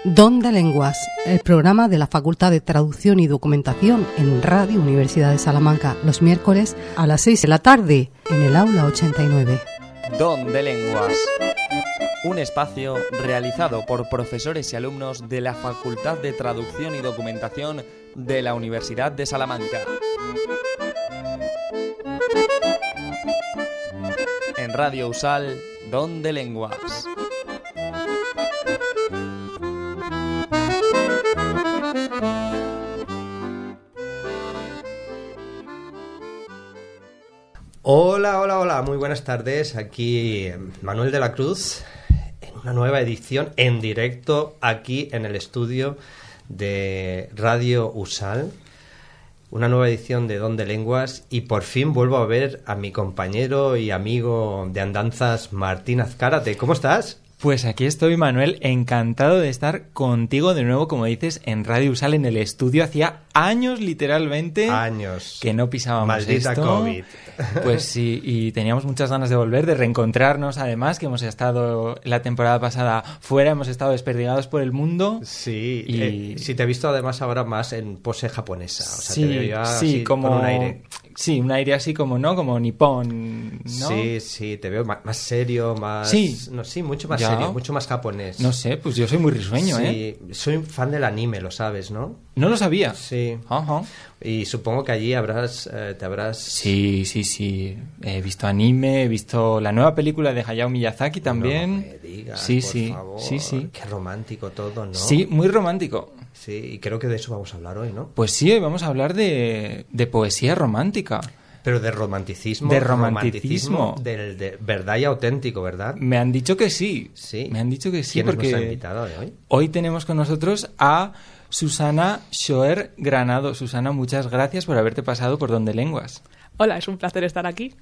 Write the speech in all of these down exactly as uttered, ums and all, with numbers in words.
Don de Lenguas, el programa de la Facultad de Traducción y Documentación en Radio Universidad de Salamanca, los miércoles a las seis de la tarde en el aula ochenta y nueve. Don de Lenguas, un espacio realizado por profesores y alumnos de la Facultad de Traducción y Documentación de la Universidad de Salamanca. En Radio Usal, Don de Lenguas. Hola, hola, hola, muy buenas tardes. Aquí Manuel de la Cruz en una nueva edición en directo aquí en el estudio de Radio Usal. Una nueva edición de Don de Lenguas y por fin vuelvo a ver a mi compañero y amigo de andanzas Martín Azcárate. ¿Cómo estás? Pues aquí estoy, Manuel, encantado de estar contigo de nuevo, como dices, en Radio Usal, en el estudio. Hacía años, literalmente, años que no pisábamos Maldita esto. COVID. Pues sí, y teníamos muchas ganas de volver, de reencontrarnos, además, que hemos estado la temporada pasada fuera, hemos estado desperdigados por el mundo. Sí, y... eh, sí, te he visto además ahora más en pose japonesa. O sea, sí, te veo ya sí, así, como... con un aire. Sí, un aire así como, ¿no? Como nipón, ¿no? Sí, sí, te veo más, más serio, más... Sí. No, sí, mucho más ¿Ya? serio, mucho más japonés. No sé, pues yo soy muy risueño, sí, ¿eh? soy un fan del anime, lo sabes, ¿no? No lo sabía. Sí. Ajá. Y supongo que allí habrás, eh, te habrás... Sí, sí, sí. He visto anime, he visto la nueva película de Hayao Miyazaki también. No me digas, sí, por sí, favor. sí, sí. Qué romántico todo, ¿no? Sí, muy romántico. Sí, y creo que de eso vamos a hablar hoy, ¿no? Pues sí, hoy vamos a hablar de, de poesía romántica. Pero de romanticismo. De romanticismo. Del de verdad y auténtico, ¿verdad? Me han dicho que sí. Sí. Me han dicho que sí. ¿Quién porque nos ha invitado de hoy? Hoy tenemos con nosotros a Susana Schoer Granado. Susana, muchas gracias por haberte pasado por Don de Lenguas. Hola, es un placer estar aquí.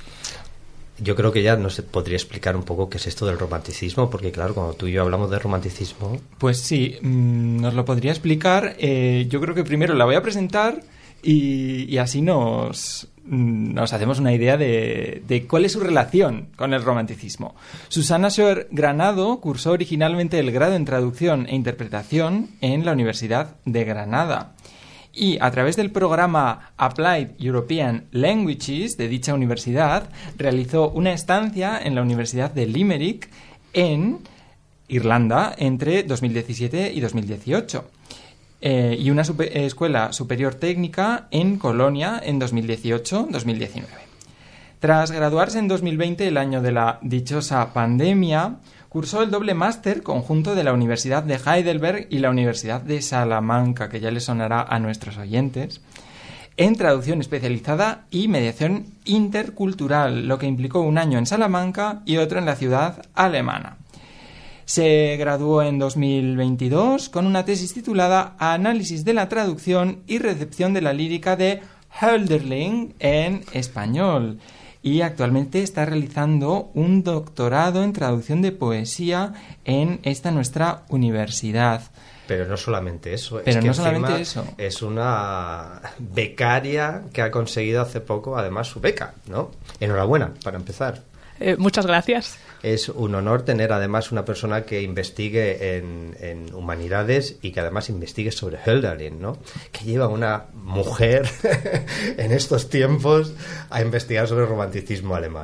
Yo creo que ya nos podría explicar un poco qué es esto del romanticismo, porque claro, cuando tú y yo hablamos de romanticismo... Pues sí, mmm, nos lo podría explicar. Eh, yo creo que primero la voy a presentar y, y así nos... nos hacemos una idea de, de cuál es su relación con el romanticismo. Susana Schoer Granado cursó originalmente el grado en Traducción e Interpretación en la Universidad de Granada y a través del programa Applied European Languages de dicha universidad realizó una estancia en la Universidad de Limerick en Irlanda entre dos mil diecisiete y dos mil dieciocho. Eh, y una super, eh, escuela superior técnica en Colonia en dos mil dieciocho dos mil diecinueve. Tras graduarse en dos mil veinte, el año de la dichosa pandemia, cursó el doble máster conjunto de la Universidad de Heidelberg y la Universidad de Salamanca, que ya les sonará a nuestros oyentes, en traducción especializada y mediación intercultural, lo que implicó un año en Salamanca y otro en la ciudad alemana. Se graduó en dos mil veintidós con una tesis titulada Análisis de la traducción y recepción de la lírica de Hölderlin en español y actualmente está realizando un doctorado en traducción de poesía en esta nuestra universidad. Pero no solamente eso. Pero es que no solamente eso. eso. Es una becaria que ha conseguido hace poco, además, su beca, ¿no? Enhorabuena, para empezar. Eh, muchas gracias. Es un honor tener además una persona que investigue en, en humanidades y que además investigue sobre Hölderlin, ¿no? Que lleva una mujer en estos tiempos a investigar sobre el romanticismo alemán.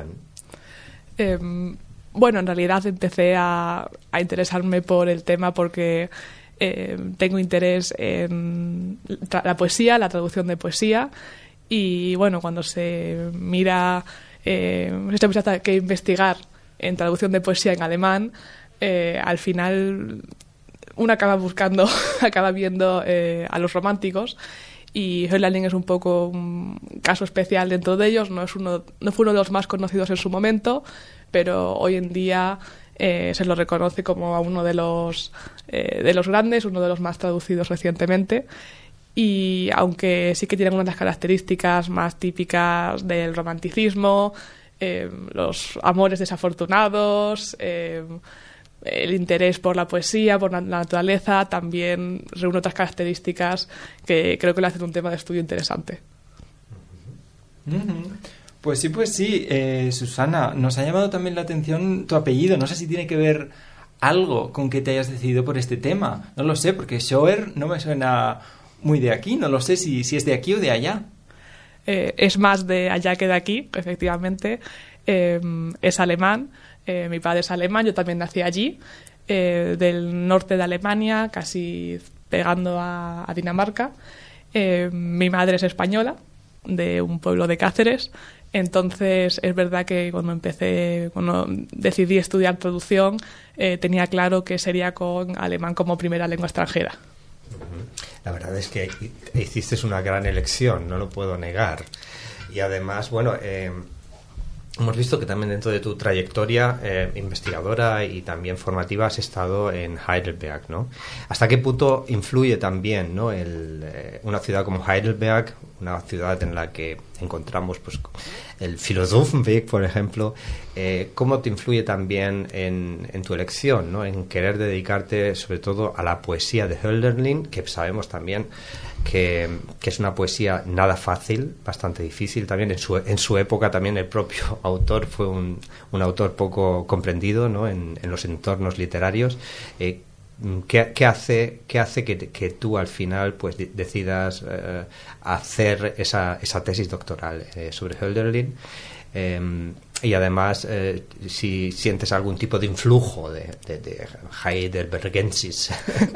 Eh, bueno, en realidad empecé a, a interesarme por el tema porque eh, tengo interés en tra- la poesía, la traducción de poesía y bueno, cuando se mira, eh, se empieza que investigar en traducción de poesía en alemán, eh, al final uno acaba buscando, acaba viendo eh, a los románticos y Hölderlin es un poco un caso especial dentro de ellos, no, es uno, no fue uno de los más conocidos en su momento, pero hoy en día eh, se lo reconoce como a uno de los, eh, de los grandes, uno de los más traducidos recientemente. Y aunque sí que tienen unas características más típicas del romanticismo, Eh, los amores desafortunados, eh, el interés por la poesía, por la naturaleza, también reúne otras características que creo que le hacen un tema de estudio interesante. Uh-huh. Pues sí, pues sí, eh, Susana, nos ha llamado también la atención tu apellido, no sé si tiene que ver algo con que te hayas decidido por este tema. No lo sé, porque Schoer no me suena muy de aquí, no lo sé si, si es de aquí o de allá. Eh, es más de allá que de aquí, efectivamente. Eh, es alemán, eh, mi padre es alemán, yo también nací allí, eh, del norte de Alemania, casi pegando a, a Dinamarca. Eh, mi madre es española, de un pueblo de Cáceres. Entonces es verdad que cuando empecé, cuando decidí estudiar traducción, eh, tenía claro que sería con alemán como primera lengua extranjera. La verdad es que hiciste una gran elección, no lo puedo negar. Y además, bueno, eh, hemos visto que también dentro de tu trayectoria eh, investigadora y también formativa has estado en Heidelberg, ¿no? ¿Hasta qué punto influye también, ¿no? el, eh, una ciudad como Heidelberg, una ciudad en la que encontramos pues el Philosophenweg, por ejemplo, eh, cómo te influye también en, en tu elección, ¿no? En querer dedicarte sobre todo a la poesía de Hölderlin, que sabemos también que, que es una poesía nada fácil, bastante difícil también. En su, en su época también el propio autor fue un, un autor poco comprendido, ¿no? en, en los entornos literarios. Eh, ¿Qué, qué hace, qué hace que, que tú al final pues de, decidas eh, hacer esa, esa tesis doctoral eh, sobre Hölderlin? Eh, y además, eh, si sientes algún tipo de influjo de, de, de heidelbergensis.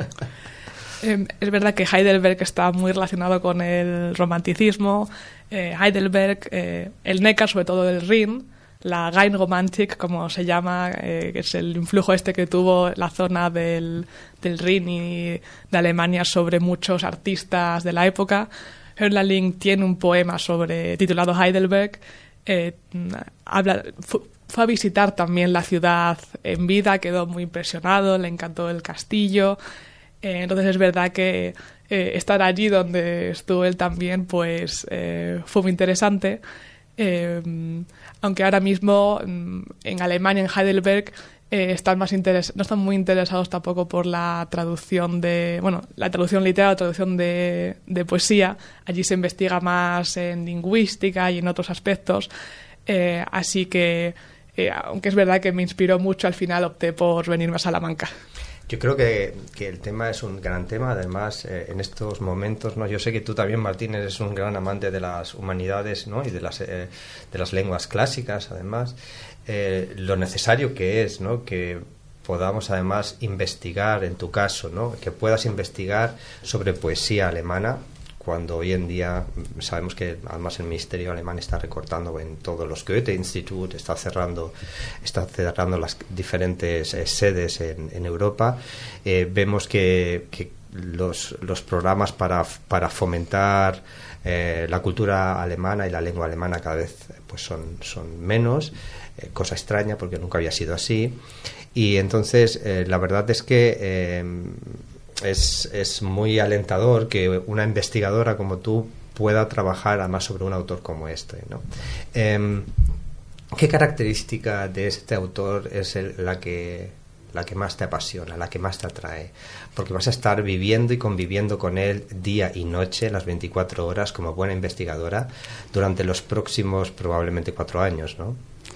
Eh, es verdad que Heidelberg está muy relacionado con el romanticismo. Eh, Heidelberg, eh, el Neckar, sobre todo el Rin, la Rheinromantik, como se llama, eh, que es el influjo este que tuvo la zona del, del Rin y de Alemania sobre muchos artistas de la época. Hölderlin tiene un poema sobre titulado Heidelberg. Eh, habla, fu, fue a visitar también la ciudad en vida, quedó muy impresionado, le encantó el castillo. Eh, entonces es verdad que eh, estar allí donde estuvo él también pues eh, fue muy interesante. Eh, aunque ahora mismo en Alemania, en Heidelberg, eh, están más interes- no están muy interesados tampoco por la traducción de, bueno, la traducción literaria, la traducción de, de poesía. Allí se investiga más en lingüística y en otros aspectos. Eh, así que, eh, aunque es verdad que me inspiró mucho, al final opté por venirme a Salamanca. Yo creo que, que el tema es un gran tema, además, eh, en estos momentos, ¿no? Yo sé que tú también, Martín, eres un gran amante de las humanidades, ¿no? Y de las, eh, de las lenguas clásicas, además. Eh, lo necesario que es, ¿no? Que podamos, además, investigar, en tu caso, ¿no? Que puedas investigar sobre poesía alemana, cuando hoy en día sabemos que además el Ministerio alemán está recortando en todos los Goethe-Institut, está cerrando está cerrando las diferentes eh, sedes en, en Europa. Eh, vemos que, que los, los programas para, para fomentar eh, la cultura alemana y la lengua alemana cada vez pues son, son menos, eh, cosa extraña porque nunca había sido así. Y entonces eh, la verdad es que eh, Es, es muy alentador que una investigadora como tú pueda trabajar además sobre un autor como este, ¿no? Eh, ¿Qué característica de este autor es el, la que la que más te apasiona, la que más te atrae? Porque vas a estar viviendo y conviviendo con él día y noche, las veinticuatro horas, como buena investigadora, durante los próximos probablemente cuatro años, ¿no?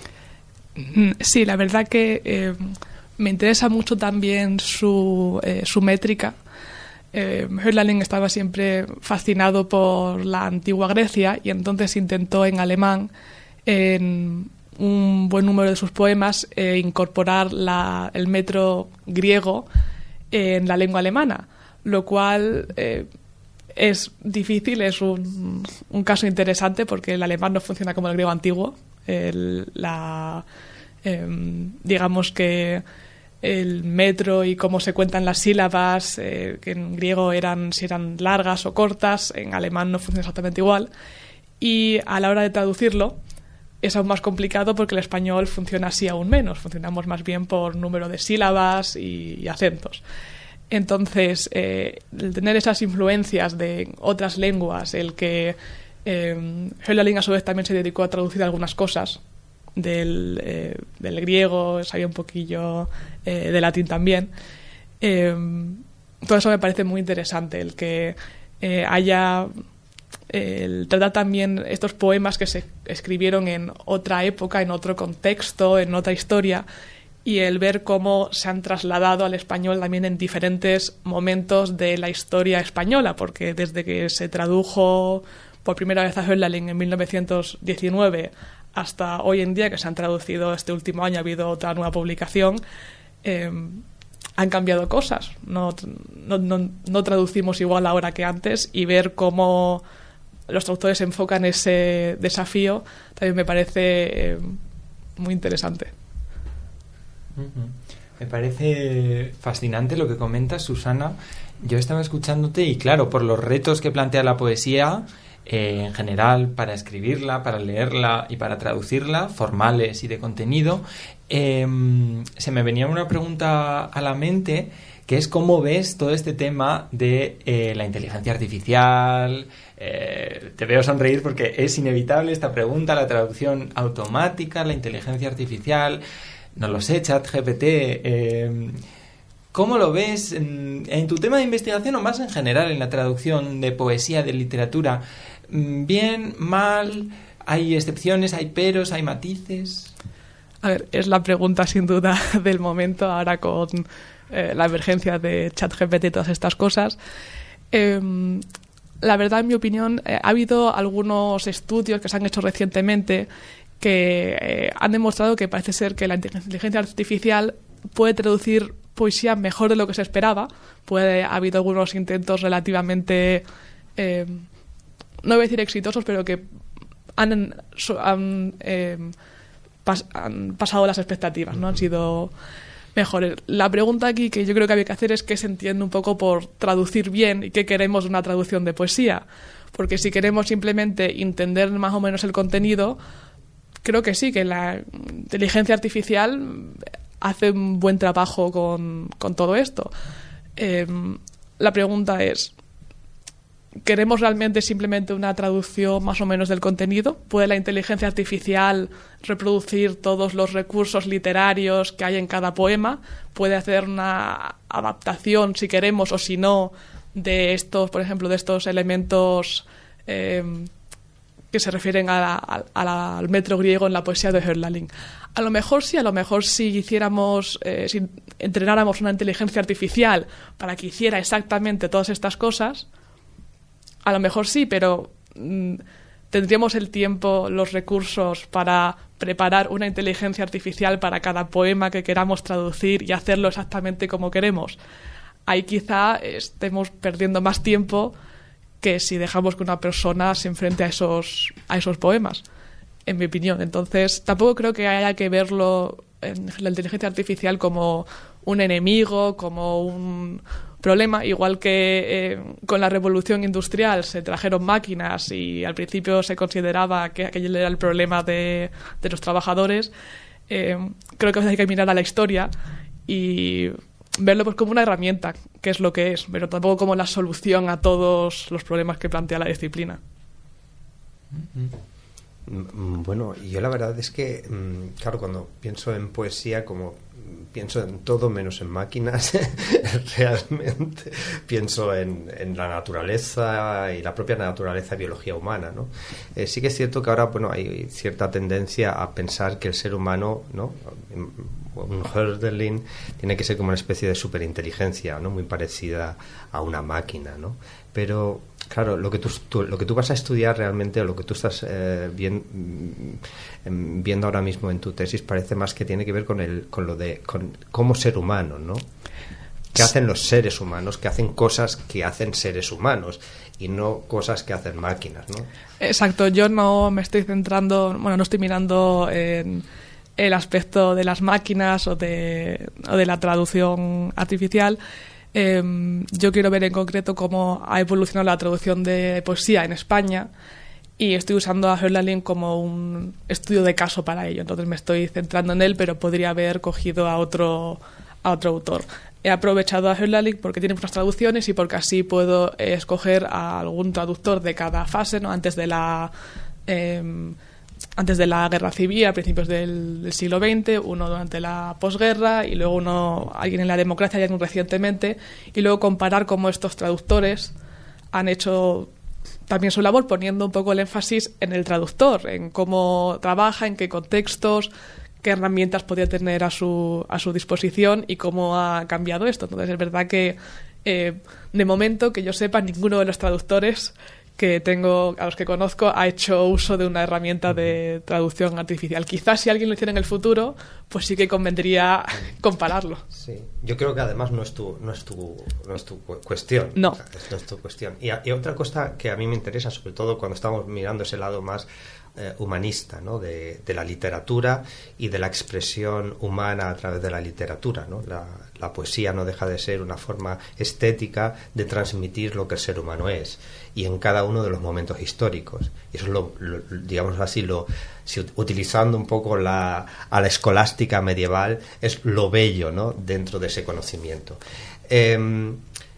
Sí, la verdad que eh, me interesa mucho también su, eh, su métrica. Eh, Hölderlin estaba siempre fascinado por la antigua Grecia y entonces intentó en alemán, en un buen número de sus poemas, eh, incorporar la, el metro griego en la lengua alemana, lo cual eh, es difícil, es un, un caso interesante porque el alemán no funciona como el griego antiguo. El, la, eh, digamos que el metro y cómo se cuentan las sílabas, eh, que en griego eran si eran largas o cortas, en alemán no funciona exactamente igual. Y a la hora de traducirlo es aún más complicado porque el español funciona así aún menos. Funcionamos más bien por número de sílabas y, y acentos. Entonces, eh, el tener esas influencias de otras lenguas, el que eh, Hölderlin a su vez también se dedicó a traducir algunas cosas del, eh, del griego, sabía un poquillo eh, de latín también. Eh, todo eso me parece muy interesante, el que eh, haya... El tratar también estos poemas que se escribieron en otra época, en otro contexto, en otra historia, y el ver cómo se han trasladado al español también en diferentes momentos de la historia española, porque desde que se tradujo por primera vez a Hölderlin en mil novecientos diecinueve hasta hoy en día, que se han traducido este último año, ha habido otra nueva publicación, eh, han cambiado cosas. No, no, no, no traducimos igual ahora que antes, y ver cómo los traductores enfocan ese desafío también me parece eh, muy interesante. Me parece fascinante lo que comentas, Susana. Yo estaba escuchándote y claro, por los retos que plantea la poesía eh, en general, para escribirla, para leerla y para traducirla, formales y de contenido, eh, se me venía una pregunta a la mente, que es cómo ves todo este tema de eh, la inteligencia artificial. Eh, te veo sonreír porque es inevitable esta pregunta, la traducción automática, la inteligencia artificial, no lo sé, ChatGPT. Eh, ¿Cómo lo ves en, en tu tema de investigación o más en general en la traducción de poesía, de literatura? ¿Bien, mal? ¿Hay excepciones, hay peros, hay matices? A ver, es la pregunta sin duda del momento ahora con eh, la emergencia de ChatGPT y todas estas cosas. Eh, la verdad, en mi opinión, eh, ha habido algunos estudios que se han hecho recientemente que eh, han demostrado que parece ser que la inteligencia artificial puede traducir poesía mejor de lo que se esperaba. Puede, ha habido algunos intentos relativamente, eh, no voy a decir exitosos, pero que han, han, eh, pas, han pasado las expectativas, ¿no? Han sido mejores. La pregunta aquí que yo creo que había que hacer es qué se entiende un poco por traducir bien y qué queremos de una traducción de poesía. Porque si queremos simplemente entender más o menos el contenido, creo que sí, que la inteligencia artificial hace un buen trabajo con, con todo esto. Eh, la pregunta es, ¿queremos realmente simplemente una traducción más o menos del contenido? ¿Puede la inteligencia artificial reproducir todos los recursos literarios que hay en cada poema? ¿Puede hacer una adaptación, si queremos o si no, de estos, por ejemplo, de estos elementos eh, que se refieren a la, a, a la, al metro griego en la poesía de Hölderlin? A lo mejor sí, a lo mejor si hiciéramos, eh, si entrenáramos una inteligencia artificial para que hiciera exactamente todas estas cosas, a lo mejor sí, pero mmm, ¿tendríamos el tiempo, los recursos para preparar una inteligencia artificial para cada poema que queramos traducir y hacerlo exactamente como queremos? Ahí quizá estemos perdiendo más tiempo que si dejamos que una persona se enfrente a esos, a esos poemas, en mi opinión. Entonces, tampoco creo que haya que verlo en la inteligencia artificial como un enemigo, como un problema, igual que eh, con la revolución industrial se trajeron máquinas y al principio se consideraba que aquello era el problema de, de los trabajadores. Eh, creo que hay que mirar a la historia y verlo pues como una herramienta, que es lo que es, pero tampoco como la solución a todos los problemas que plantea la disciplina. Bueno, yo la verdad es que, claro, cuando pienso en poesía, como pienso en todo menos en máquinas, realmente pienso en, en la naturaleza y la propia naturaleza y biología humana, ¿no? Eh, sí que es cierto que ahora, bueno, hay cierta tendencia a pensar que el ser humano, ¿no?, un Hölderlin tiene que ser como una especie de superinteligencia, ¿no?, muy parecida a una máquina, ¿no? Pero claro, lo que tú, tú, lo que tú vas a estudiar realmente, o lo que tú estás eh, bien, mm, viendo ahora mismo en tu tesis, parece más que tiene que ver con el, con lo de con, como ser humano, ¿no? ¿Qué hacen los seres humanos? Que hacen cosas que hacen seres humanos y no cosas que hacen máquinas, ¿no? Exacto. Yo no me estoy centrando, bueno, no estoy mirando en el aspecto de las máquinas o de, o de la traducción artificial. Eh, yo quiero ver en concreto cómo ha evolucionado la traducción de poesía en España y estoy usando a Hölderlin como un estudio de caso para ello. Entonces me estoy centrando en él, pero podría haber cogido a otro, a otro autor. He aprovechado a Hölderlin porque tiene muchas traducciones y porque así puedo eh, escoger a algún traductor de cada fase, ¿no? Antes de la... Eh, antes de la guerra civil, a principios del, del siglo veinte, uno durante la posguerra y luego uno, alguien en la democracia ya muy recientemente, y luego comparar cómo estos traductores han hecho también su labor, poniendo un poco el énfasis en el traductor, en cómo trabaja, en qué contextos, qué herramientas podía tener a su, a su disposición y cómo ha cambiado esto. Entonces es verdad que eh, de momento, que yo sepa, ninguno de los traductores que tengo, a los que conozco, ha hecho uso de una herramienta de traducción artificial. Quizás si alguien lo hiciera en el futuro, pues sí que convendría compararlo. Sí, yo creo que además no es tu, no es tu, no es tu cuestión. No. O sea, no es tu cuestión. Y, y otra cosa que a mí me interesa, sobre todo cuando estamos mirando ese lado más eh, humanista, ¿no? de, de la literatura y de la expresión humana a través de la literatura, ¿no? La, la poesía no deja de ser una forma estética de transmitir lo que el ser humano es, y en cada uno de los momentos históricos. Y eso es lo, lo digamos así, lo, si, utilizando un poco la, a la escolástica medieval, es lo bello, ¿no? Dentro de ese conocimiento. Eh,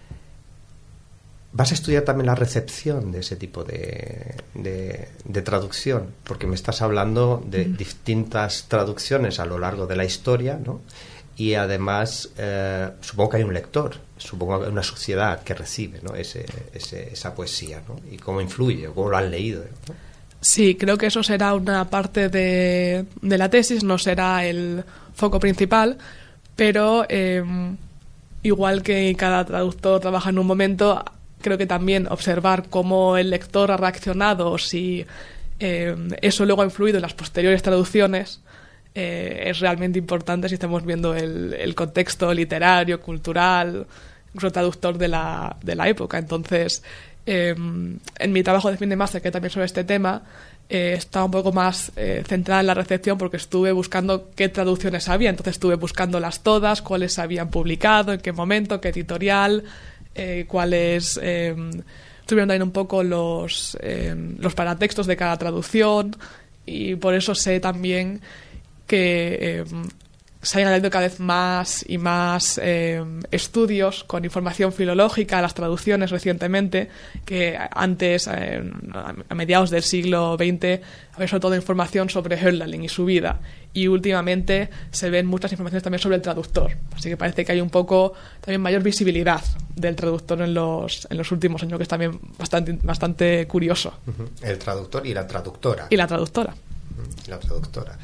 ¿Vas a estudiar también la recepción de ese tipo de, de, de traducción? Porque me estás hablando de mm. distintas traducciones a lo largo de la historia, ¿no? Y además, eh, supongo que hay un lector, supongo que hay una sociedad que recibe, ¿no? ese, ese, esa poesía, ¿no? Y cómo influye, o cómo lo han leído, ¿no? Sí, creo que eso será una parte de, de la tesis, no será el foco principal, pero eh, igual que cada traductor trabaja en un momento, creo que también observar cómo el lector ha reaccionado, si eh, eso luego ha influido en las posteriores traducciones, Eh, es realmente importante si estamos viendo el, el contexto literario, cultural, incluso traductor de la, de la época. Entonces, eh, en mi trabajo de fin de máster, que también sobre este tema, eh, estaba un poco más eh, centrada en la recepción, porque estuve buscando qué traducciones había. Entonces estuve buscándolas todas, cuáles se habían publicado, en qué momento, qué editorial, eh, cuáles... Eh, estuve viendo también un poco los, eh, los paratextos de cada traducción, y por eso sé también que eh, se hayan añadido cada vez más y más eh, estudios con información filológica a las traducciones recientemente, que antes, eh, a mediados del siglo veinte, había sobre todo información sobre Hölderlin y su vida, y últimamente se ven muchas informaciones también sobre el traductor, así que parece que hay un poco también mayor visibilidad del traductor en los, en los últimos años, que es también bastante, bastante curioso. El traductor y la traductora. Y la traductora. La traductora.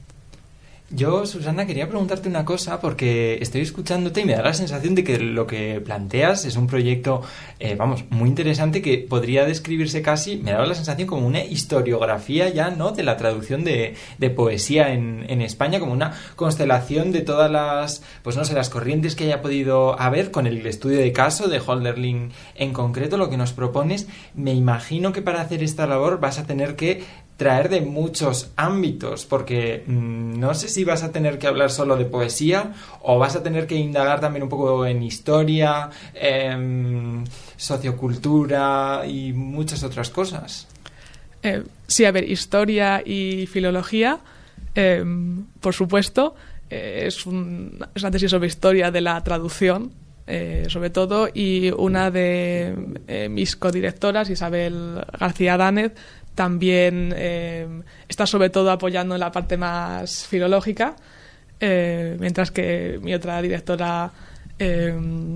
Yo, Susana, quería preguntarte una cosa, porque estoy escuchándote y me da la sensación de que lo que planteas es un proyecto, eh, vamos, muy interesante, que podría describirse casi, me da la sensación como una historiografía ya, ¿no?, de la traducción de, de poesía en, en España, como una constelación de todas las, pues no sé, las corrientes que haya podido haber con el estudio de caso de Hölderlin en concreto. Lo que nos propones, me imagino que para hacer esta labor vas a tener que traer de muchos ámbitos, porque mmm, no sé si vas a tener que hablar solo de poesía o vas a tener que indagar también un poco en historia, eh, sociocultura y muchas otras cosas. Eh, sí, a ver, historia y filología, eh, por supuesto, eh, es, un, es una tesis sobre historia de la traducción, eh, sobre todo, y una de eh, mis codirectoras, Isabel García Dánez, también eh, está sobre todo apoyando en la parte más filológica, eh, mientras que mi otra directora, eh,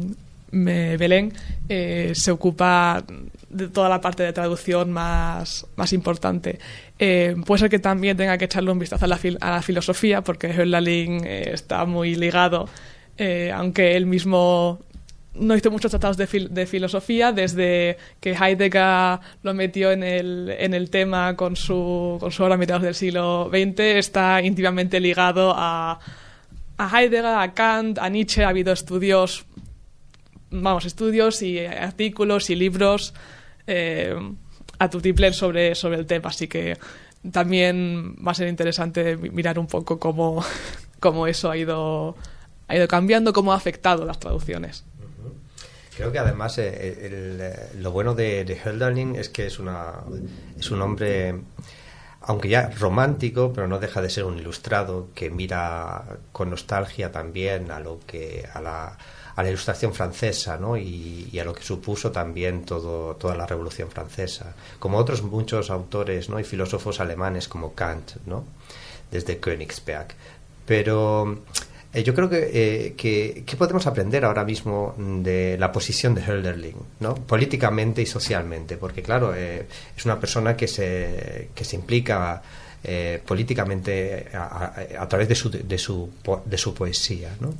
me, Belén, eh, se ocupa de toda la parte de traducción más, más importante. Eh, puede ser que también tenga que echarle un vistazo a la, fil- a la filosofía, porque Hölderlin eh, está muy ligado, eh, aunque él mismo no hizo muchos tratados de, fil- de filosofía, desde que Heidegger lo metió en el, en el tema con su, con su obra a mediados del siglo veinte, está íntimamente ligado a, a Heidegger, a Kant, a Nietzsche. Ha habido estudios, vamos, estudios y artículos y libros eh, a tutiplén sobre, sobre el tema, así que también va a ser interesante mirar un poco cómo, cómo eso ha ido, ha ido cambiando, cómo ha afectado las traducciones. Creo que además eh, el, el, lo bueno de, de Hölderlin es que es, una, es un hombre, aunque ya romántico, pero no deja de ser un ilustrado que mira con nostalgia también a lo que a la, a la ilustración francesa, ¿no? y, y a lo que supuso también todo, toda la Revolución Francesa, como otros muchos autores, ¿no?, y filósofos alemanes como Kant, ¿no?, desde Königsberg. Pero Eh, yo creo que, eh, que, que podemos aprender ahora mismo de la posición de Hölderlin, ¿no?, políticamente y socialmente, porque claro, eh, es una persona que se, que se implica eh, políticamente a, a, a través de su, de su, de su poesía, ¿no?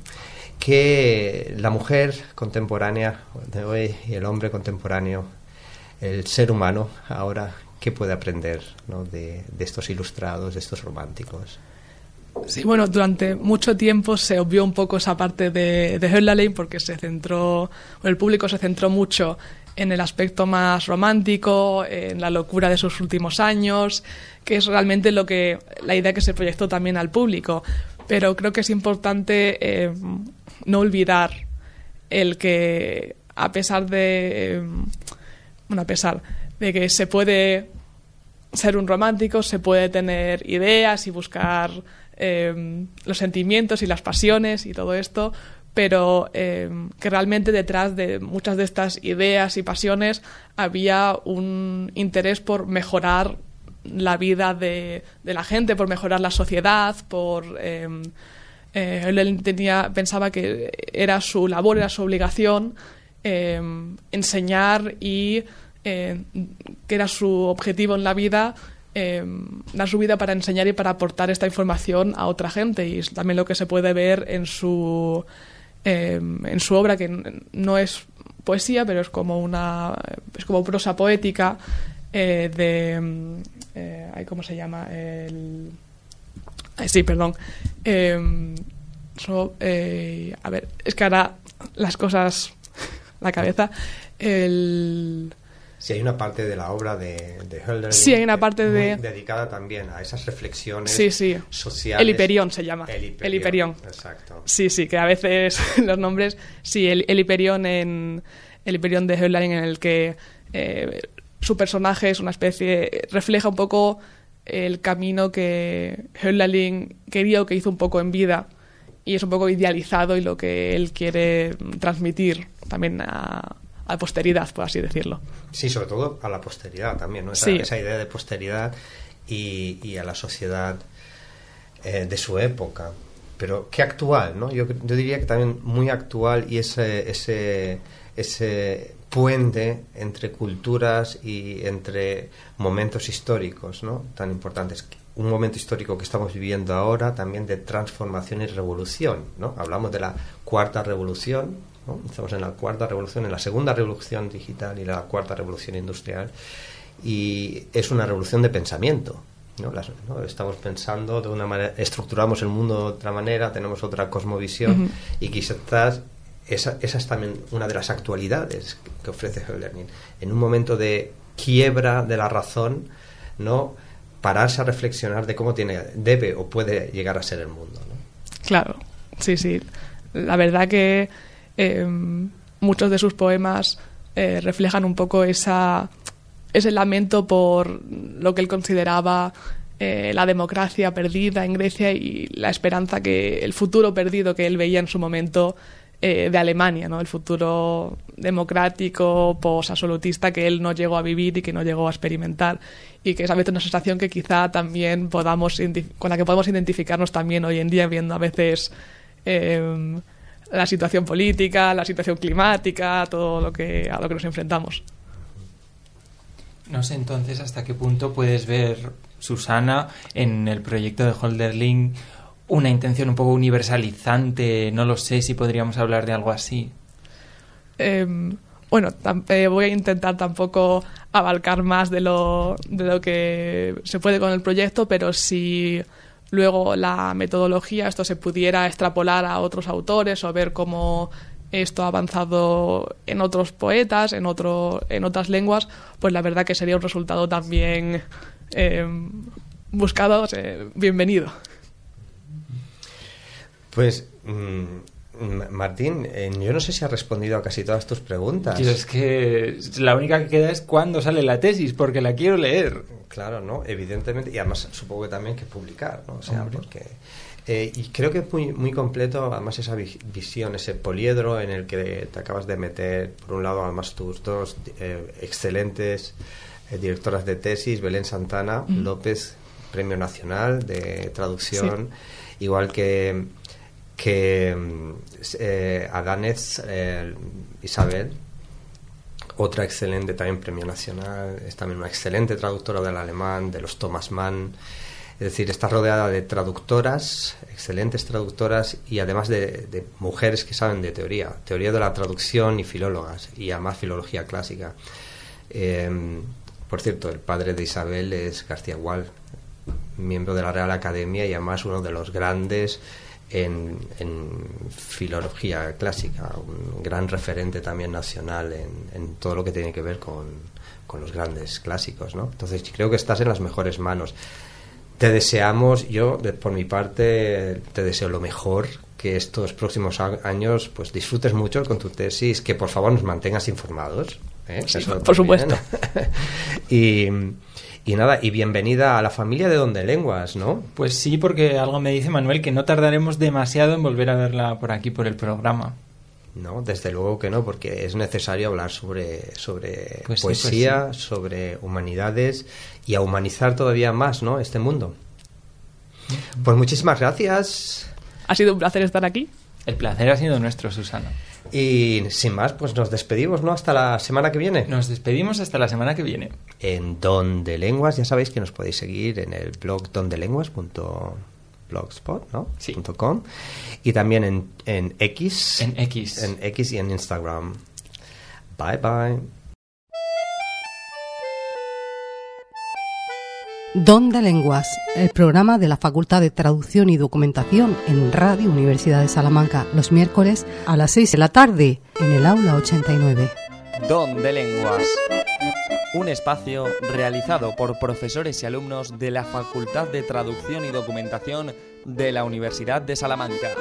Que la mujer contemporánea de hoy y el hombre contemporáneo, el ser humano ahora, ¿qué puede aprender, ¿no? de, de estos ilustrados, de estos románticos? Sí, bueno, durante mucho tiempo se obvió un poco esa parte de, de Hölderlin porque se centró, bueno, el público se centró mucho en el aspecto más romántico, en la locura de sus últimos años, que es realmente lo que la idea que se proyectó también al público. Pero creo que es importante eh, no olvidar el que a pesar de eh, bueno, a pesar de que se puede ser un romántico, se puede tener ideas y buscar eh, los sentimientos y las pasiones y todo esto, pero eh, que realmente detrás de muchas de estas ideas y pasiones había un interés por mejorar la vida de, de la gente, por mejorar la sociedad, por eh, eh, él tenía, pensaba que era su labor, era su obligación eh, enseñar y eh, que era su objetivo en la vida, eh, dar su vida para enseñar y para aportar esta información a otra gente, y es también lo que se puede ver en su eh, en su obra, que no es poesía, pero es como una es como prosa poética eh, de eh, ¿cómo se llama? El eh, sí, perdón eh, so, eh, a ver, es que ahora las cosas la cabeza el Sí, hay una parte de la obra de, de Hölderlin. Sí, hay una parte de... dedicada también a esas reflexiones sí, sí. sociales. El Hiperión se llama. El Hiperión. El Hiperión. Exacto. Sí, sí, que a veces los nombres... Sí, el, el Hiperión en... El Hiperión de Hölderlin, en el que eh, su personaje es una especie... Refleja un poco el camino que Hölderlin quería o que hizo un poco en vida, y es un poco idealizado y lo que él quiere transmitir también a... a posteridad, por así decirlo. Sí, sobre todo a la posteridad también, ¿no? Esa, sí. esa idea de posteridad y, y a la sociedad eh, de su época. Pero qué actual, ¿no? Yo, yo diría que también muy actual, y ese, ese, ese puente entre culturas y entre momentos históricos, ¿no? Tan importantes. Un momento histórico que estamos viviendo ahora, también de transformación y revolución, ¿no? Hablamos de la cuarta revolución, ¿no? Estamos en la cuarta revolución, en la segunda revolución digital y la cuarta revolución industrial, y es una revolución de pensamiento, ¿no? Las, ¿no? Estamos pensando de una manera, estructuramos el mundo de otra manera, tenemos otra cosmovisión, uh-huh. y quizás esa, esa es también una de las actualidades que ofrece Hölderlin. En un momento de quiebra de la razón, ¿no? Pararse a reflexionar de cómo tiene, debe o puede llegar a ser el mundo, ¿no? Claro, sí, sí. La verdad que Eh, muchos de sus poemas eh, reflejan un poco esa, ese lamento por lo que él consideraba eh, la democracia perdida en Grecia y la esperanza que el futuro perdido que él veía en su momento eh, de Alemania, ¿no? El futuro democrático, post-absolutista que él no llegó a vivir y que no llegó a experimentar, y que es a veces una sensación que quizá también podamos con la que podemos identificarnos también hoy en día, viendo a veces eh, la situación política, la situación climática, todo lo que a lo que nos enfrentamos. No sé entonces hasta qué punto puedes ver, Susana, en el proyecto de Hölderlin una intención un poco universalizante. No lo sé si podríamos hablar de algo así. Eh, bueno, tam- eh, voy a intentar tampoco abarcar más de lo, de lo que se puede con el proyecto, pero si luego la metodología, esto se pudiera extrapolar a otros autores o ver cómo esto ha avanzado en otros poetas, en otro, en otras lenguas, pues la verdad que sería un resultado también eh, buscado, eh, bienvenido. Pues, mmm, Martín, eh, yo no sé si has respondido a casi todas tus preguntas. Yo es que la única que queda es cuándo sale la tesis, porque la quiero leer. Claro, ¿no? Evidentemente, y además supongo que también que publicar, ¿no? O sea, Hombre. porque... Eh, y creo que es muy, muy completo, además, esa vi- visión, ese poliedro en el que te acabas de meter, por un lado, además, tus dos eh, excelentes eh, directoras de tesis, Belén Santana mm. López, Premio Nacional de Traducción, sí. igual que, que eh, Agánez eh, Isabel, otra excelente también Premio Nacional, es también una excelente traductora del alemán, de los Thomas Mann. decir, está rodeada de traductoras, excelentes traductoras, y además de, de mujeres que saben de teoría, teoría de la traducción y filólogas, y además filología clásica. Eh, por cierto, el padre de Isabel es García Gual, miembro de la Real Academia y además uno de los grandes en, en filología clásica, un gran referente también nacional en, en todo lo que tiene que ver con, con los grandes clásicos, ¿no? Entonces creo que estás en las mejores manos. Te deseamos, yo de, por mi parte te deseo lo mejor, que estos próximos años pues disfrutes mucho con tu tesis, que por favor nos mantengas informados, ¿eh? Sí, Eso por supuesto. y, y nada, y bienvenida a la familia de Don de Lenguas, ¿no? Pues sí, porque algo me dice Manuel que no tardaremos demasiado en volver a verla por aquí, por el programa. No, desde luego que no, porque es necesario hablar sobre, sobre pues poesía, sí, pues sí. sobre humanidades y a humanizar todavía más, ¿no?, este mundo. Pues muchísimas gracias. Ha sido un placer estar aquí. El placer ha sido nuestro, Susana. Y sin más, pues nos despedimos, ¿no?, hasta la semana que viene. Nos despedimos hasta la semana que viene. En Don de Lenguas, ya sabéis que nos podéis seguir en el blog dondelenguas punto blogspot, ¿no? Sí. .com, y también en, en X. En X. En X y en Instagram. Bye, bye. Don de Lenguas, el programa de la Facultad de Traducción y Documentación en Radio Universidad de Salamanca, los miércoles a las seis de la tarde en el aula ochenta y nueve. Don de Lenguas, un espacio realizado por profesores y alumnos de la Facultad de Traducción y Documentación de la Universidad de Salamanca.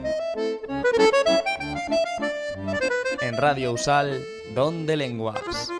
En Radio Usal, Don de Lenguas.